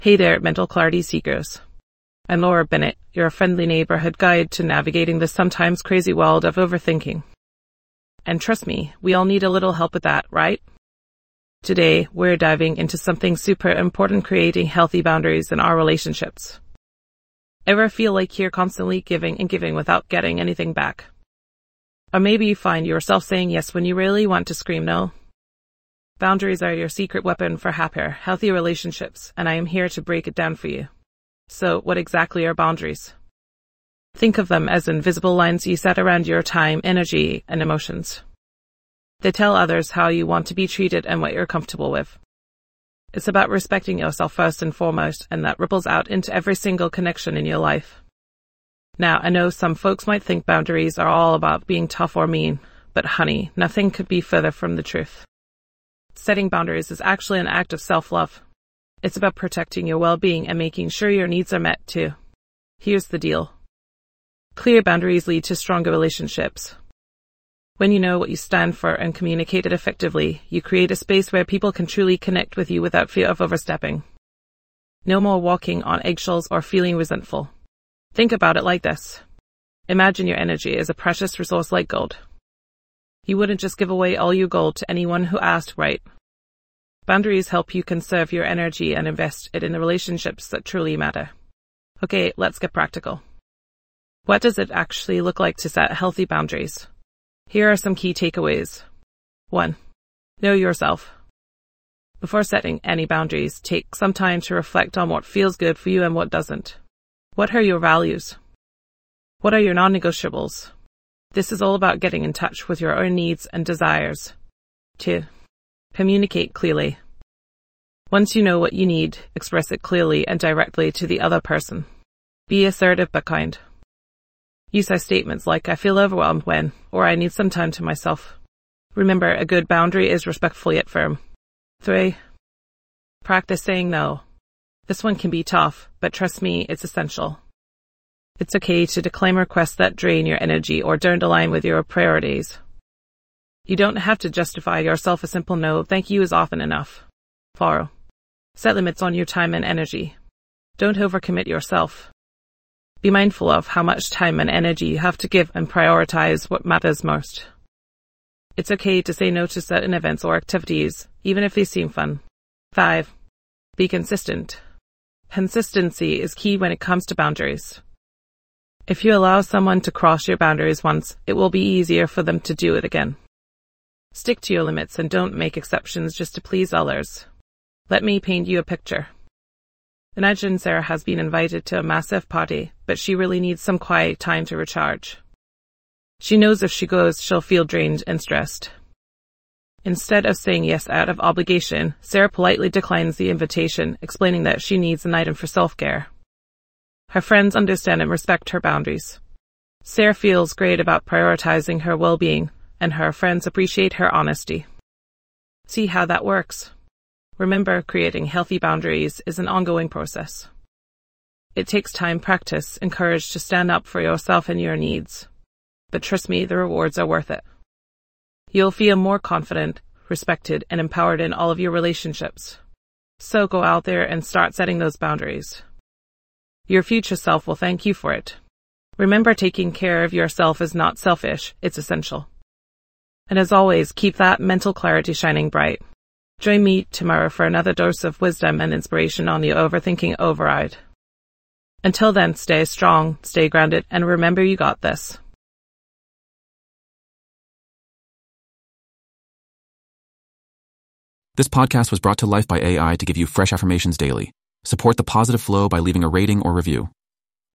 Hey there, mental clarity seekers. I'm Laura Bennett, your friendly neighborhood guide to navigating the sometimes crazy world of overthinking. And trust me, we all need a little help with that, right? Today, we're diving into something super important: creating healthy boundaries in our relationships. Ever feel like you're constantly giving and giving without getting anything back? Or maybe you find yourself saying yes when you really want to scream no? Boundaries are your secret weapon for happier, healthy relationships, and I am here to break it down for you. So, what exactly are boundaries? Think of them as invisible lines you set around your time, energy, and emotions. They tell others how you want to be treated and what you're comfortable with. It's about respecting yourself first and foremost, and that ripples out into every single connection in your life. Now, I know some folks might think boundaries are all about being tough or mean, but honey, nothing could be further from the truth. Setting boundaries is actually an act of self-love. It's about protecting your well-being and making sure your needs are met too. Here's the deal. Clear boundaries lead to stronger relationships. When you know what you stand for and communicate it effectively, you create a space where people can truly connect with you without fear of overstepping. No more walking on eggshells or feeling resentful. Think about it like this. Imagine your energy as a precious resource like gold. You wouldn't just give away all your gold to anyone who asked, right? Boundaries help you conserve your energy and invest it in the relationships that truly matter. Okay, let's get practical. What does it actually look like to set healthy boundaries? Here are some key takeaways. 1. Know yourself. Before setting any boundaries, take some time to reflect on what feels good for you and what doesn't. What are your values? What are your non-negotiables? This is all about getting in touch with your own needs and desires. 2. Communicate clearly. Once you know what you need, express it clearly and directly to the other person. Be assertive but kind. Use statements like, I feel overwhelmed when, or I need some time to myself. Remember, a good boundary is respectful yet firm. 3. Practice saying no. This one can be tough, but trust me, it's essential. It's okay to decline requests that drain your energy or don't align with your priorities. You don't have to justify yourself. A simple no, thank you is often enough. 4. Set limits on your time and energy. Don't overcommit yourself. Be mindful of how much time and energy you have to give and prioritize what matters most. It's okay to say no to certain events or activities, even if they seem fun. 5. Be consistent. Consistency is key when it comes to boundaries. If you allow someone to cross your boundaries once, it will be easier for them to do it again. Stick to your limits and don't make exceptions just to please others. Let me paint you a picture. Imagine Sarah has been invited to a massive party, but she really needs some quiet time to recharge. She knows if she goes, she'll feel drained and stressed. Instead of saying yes out of obligation, Sarah politely declines the invitation, explaining that she needs an item for self-care. Her friends understand and respect her boundaries. Sarah feels great about prioritizing her well-being, and her friends appreciate her honesty. See how that works? Remember, creating healthy boundaries is an ongoing process. It takes time, practice, and courage to stand up for yourself and your needs. But trust me, the rewards are worth it. You'll feel more confident, respected, and empowered in all of your relationships. So go out there and start setting those boundaries. Your future self will thank you for it. Remember, taking care of yourself is not selfish, it's essential. And as always, keep that mental clarity shining bright. Join me tomorrow for another dose of wisdom and inspiration on the Overthinking Override. Until then, stay strong, stay grounded, and remember you got this. This podcast was brought to life by AI to give you fresh affirmations daily. Support the positive flow by leaving a rating or review.